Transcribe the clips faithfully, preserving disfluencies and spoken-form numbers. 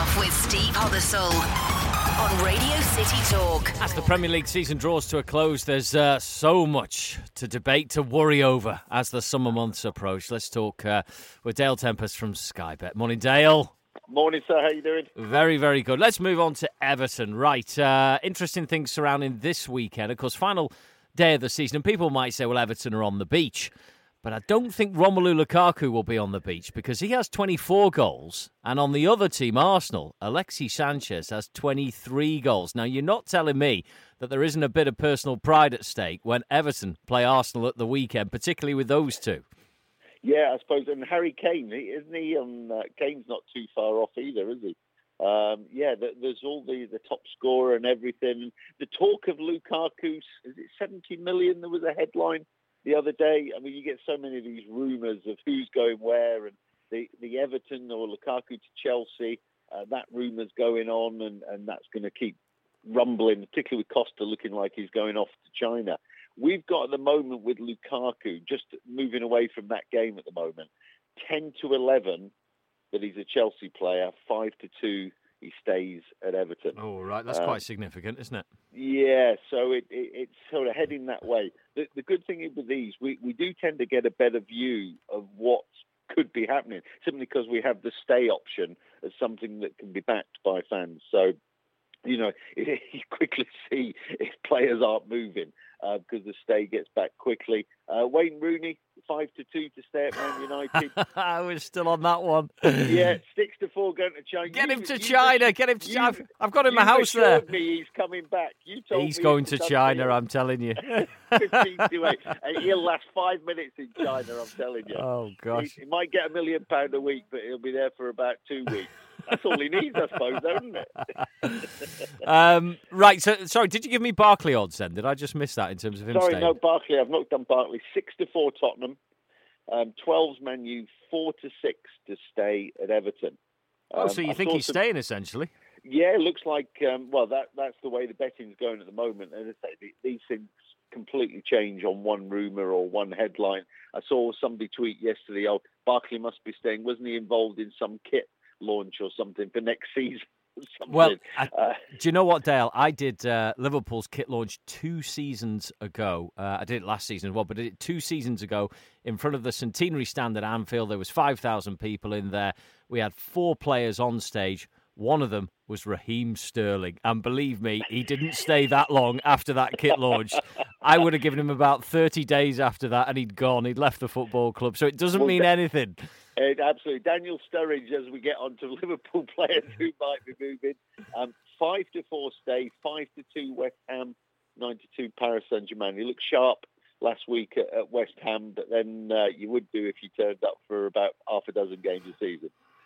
Kickoff with Steve Hobbersall on Radio City Talk. As the Premier League season draws to a close, there's uh, so much to debate, to worry over as the summer months approach. Let's talk uh, with Dale Tempest from Sky Bet. Morning, Dale. Morning, sir. How you doing? Very, very good. Let's move on to Everton. Right. Uh, interesting things surrounding this weekend. Of course, final day of the season. And people might say, well, Everton are on the beach. But I don't think Romelu Lukaku will be on the beach because he has twenty-four goals. And on the other team, Arsenal, Alexis Sanchez has twenty-three goals. Now, you're not telling me that there isn't a bit of personal pride at stake when Everton play Arsenal at the weekend, particularly with those two. Yeah, I suppose. And Harry Kane, isn't he? Um, uh, Kane's not too far off either, is he? Um, yeah, there's all the, the top scorer and everything. The talk of Lukaku, is it seventy million? There was a headline the other day. I mean, you get so many of these rumours of who's going where, and the, the Everton or Lukaku to Chelsea, uh, that rumour's going on, and, and that's going to keep rumbling, particularly with Costa looking like he's going off to China. We've got at the moment with Lukaku, just moving away from that game at the moment, ten to eleven that he's a Chelsea player, five to two he stays at Everton. Oh, right. That's um, quite significant, isn't it? Yeah, so it, it, it's sort of heading that way. The, the good thing with these, we, we do tend to get a better view of what could be happening, simply because we have the stay option as something that can be backed by fans. So, you know, you quickly see if players aren't moving uh, because the stay gets back quickly. Uh, Wayne Rooney, five to two to stay at Man United. We're still on that one. Yeah, six to four going to China. Get you, him to you, China. You, get him to you, China. I've got him in my house you there. assured me he's coming back. You told he's me going to China. I'm telling you. fifteen to eight. And he'll last five minutes in China. I'm telling you. Oh gosh. He, he might get a million pound a week, but he'll be there for about two weeks. That's all he needs, I suppose, isn't it? um, right, so sorry, did you give me Barkley odds then? Did I just miss that in terms of him Sorry, staying? no, Barkley. I've not done Barkley. Six to four Tottenham, um, twelve's Man U, four to six to stay at Everton. Um, oh, so you I think he's some... staying essentially? Yeah, it looks like, um, well, that that's the way the betting's going at the moment. And as I say, these things completely change on one rumour or one headline. I saw somebody tweet yesterday, oh, Barkley must be staying. Wasn't he involved in some kit launch or something for next season? Something. Well, I, uh, do you know what, Dale? I did uh, Liverpool's kit launch two seasons ago. Uh, I did it last season as well, but I did it two seasons ago in front of the Centenary Stand at Anfield. There was five thousand people in there. We had four players on stage. One of them was Raheem Sterling. And believe me, he didn't stay that long after that kit launch. I would have given him about thirty days after that, and he'd gone. He'd left the football club. So it doesn't well, mean anything. It, absolutely. Daniel Sturridge, as we get on to Liverpool players who might be moving. Um, five to four stay, five to two West Ham, nine to two Paris Saint-Germain. He looked sharp last week at, at West Ham, but then uh, you would do if you turned up for about half a dozen games a season.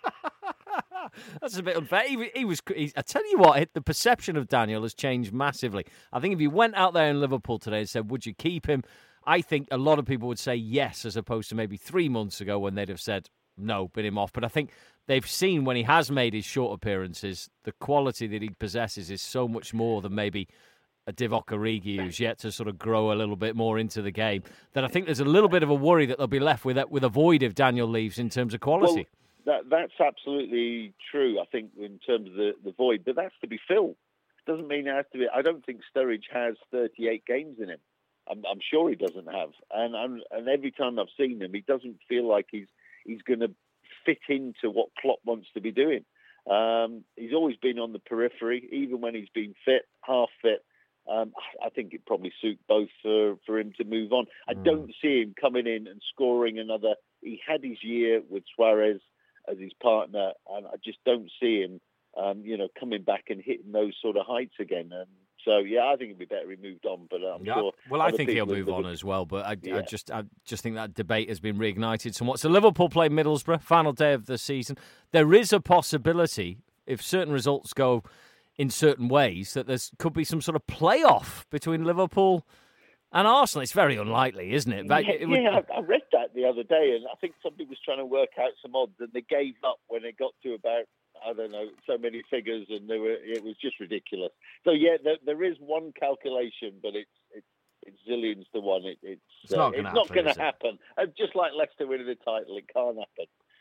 That's a bit unfair. He, he was. He, I tell you what, the perception of Daniel has changed massively. I think if you went out there in Liverpool today and said, "Would you keep him?" I think a lot of people would say yes, as opposed to maybe three months ago when they'd have said no, bin him off. But I think they've seen when he has made his short appearances, the quality that he possesses is so much more than maybe a Divock Origi who's yet to sort of grow a little bit more into the game. That I think there's a little bit of a worry that they'll be left with with a void if Daniel leaves in terms of quality. Well, That, that's absolutely true, I think, in terms of the, the void. But that's to be filled. Doesn't mean it has to be. I don't think Sturridge has thirty-eight games in him. I'm, I'm sure he doesn't have. And I'm, and every time I've seen him, he doesn't feel like he's he's going to fit into what Klopp wants to be doing. Um, he's always been on the periphery, even when he's been fit, half fit. Um, I think it probably suit both for, for him to move on. I Mm. don't see him coming in and scoring another. He had his year with Suarez as his partner, and I just don't see him, um, you know, coming back and hitting those sort of heights again. And so, yeah, I think it'd be better he moved on. But I'm yeah. sure. Well, I think he'll move on as well. But I, yeah. I just, I just think that debate has been reignited somewhat. So Liverpool play Middlesbrough, final day of the season. There is a possibility, if certain results go in certain ways, that there could be some sort of playoff between Liverpool and Arsenal. It's very unlikely, isn't it? But yeah, it would... yeah, I read that the other day, and I think somebody was trying to work out some odds, and they gave up when it got to about, I don't know, so many figures, and they were, it was just ridiculous. So, yeah, there, there is one calculation, but it's it's, it's zillions to one. It, it's it's not uh, going to happen. happen. Uh, just like Leicester winning the title, it can't happen.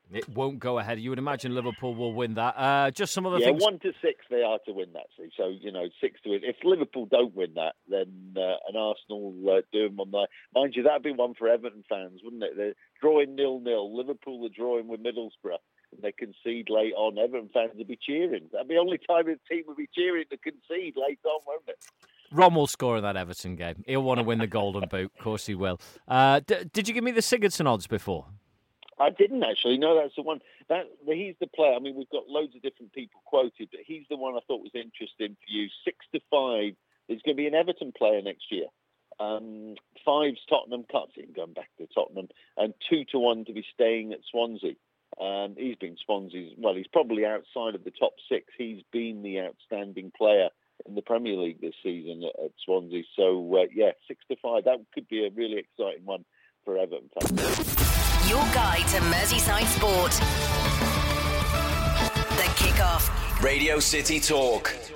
It won't go ahead. You would imagine Liverpool will win that. Uh, just some other yeah, things. one to six they are to win that. See, so you know, six to win. If Liverpool don't win that, then uh, and Arsenal uh, do them on the mind you, that'd be one for Everton fans, wouldn't it? They're drawing nil nil. Liverpool are drawing with Middlesbrough, and they concede late on. Everton fans would be cheering. That'd be the only time a team would be cheering to concede late on, won't it? Ron will score in that Everton game. He'll want to win the Golden Boot. Of course he will. Uh, d- did you give me the Sigurdsson odds before? I didn't actually. No, that's the one. That he's the player. I mean, we've got loads of different people quoted, but he's the one I thought was interesting for you. Six to five. There's going to be an Everton player next year. Um, five's Tottenham, can't see him going back to Tottenham, and two to one to be staying at Swansea. Um, he's been Swansea's. Well, he's probably outside of the top six. He's been the outstanding player in the Premier League this season at, at Swansea. So uh, yeah, six to five. That could be a really exciting one for Everton fans. Your guide to Merseyside sport. The Kickoff. Radio City Talk.